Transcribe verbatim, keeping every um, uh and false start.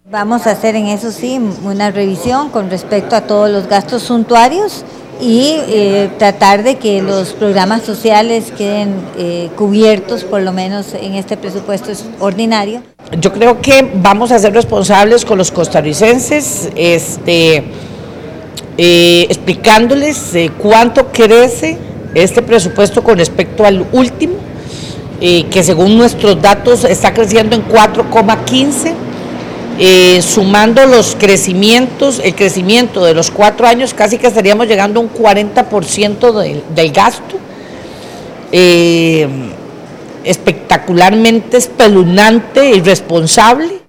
Vamos a hacer en eso sí una revisión con respecto a todos los gastos suntuarios y eh, tratar de que los programas sociales queden eh, cubiertos por lo menos en este presupuesto ordinario. Yo creo que vamos a ser responsables con los costarricenses, este, eh, explicándoles eh, cuánto crece este presupuesto con respecto al último, eh, que según nuestros datos está creciendo en cuatro coma quince. Eh, sumando los crecimientos, el crecimiento de los cuatro años, casi que estaríamos llegando a un cuarenta por ciento del, del gasto, eh, espectacularmente espeluznante y irresponsable.